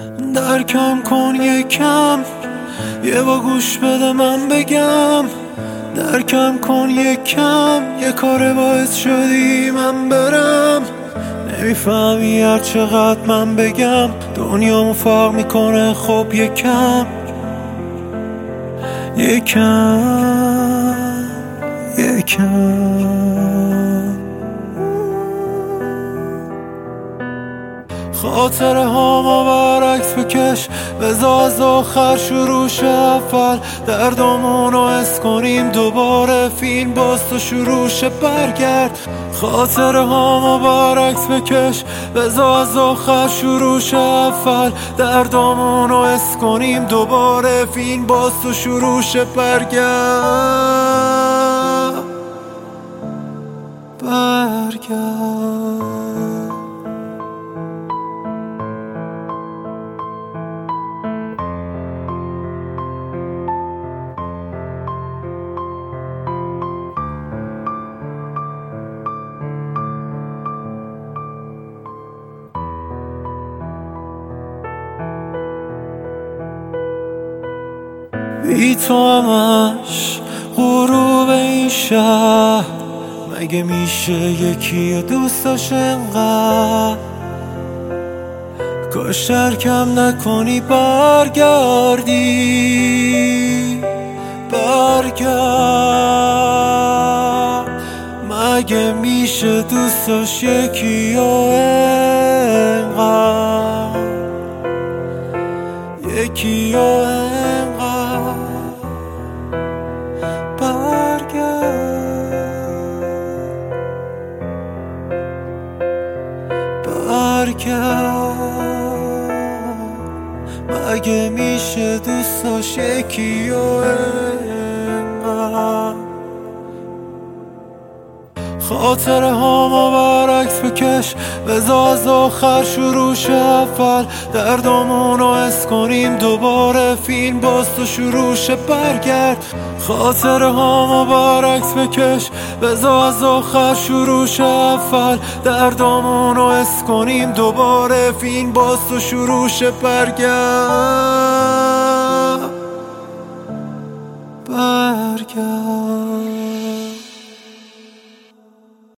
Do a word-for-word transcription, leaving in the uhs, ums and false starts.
درکم کن یکم، یه با گوش بده من بگم. درکم کن یکم، یه کار باعث شدی من برم. نمیفهمی هر چقدر من بگم دنیامو فرق میکنه. خب یکم یکم یکم خاطره هامو برعکس بکش، بذار از آخر شروع شه اول. دردامونو حس کنیم دوباره، فیلم باز تو شروع شه برگرد. خاطره هامو برعکس بکش، بذار از آخر شروع شه اول. دردامونو حس کنیم دوباره، فیلم باز تو شروع شه برگرد برگرد بی تو همش غروب این شهر، مگه میشه یکی رو دوست داشت انقدر؟ کاش ترکم نکنی برگردی برگرد. مگه میشه دوست داشت یکی رو انقدر، یکی رو انقدر؟ مگه میشه دوست داشت یکی و انقدر؟ خاطره هامو برعکس بکش، بذار از آخر شروع شه اول. دردامونو حس کنیم دوباره، فیلم باز تو شروع شه برگرد. خاطره هامو برعکس بکش، بذار از آخر شروع شه اول. دردامونو حس کنیم دوباره، فیلم باز تو شروع شه برگرد برگرد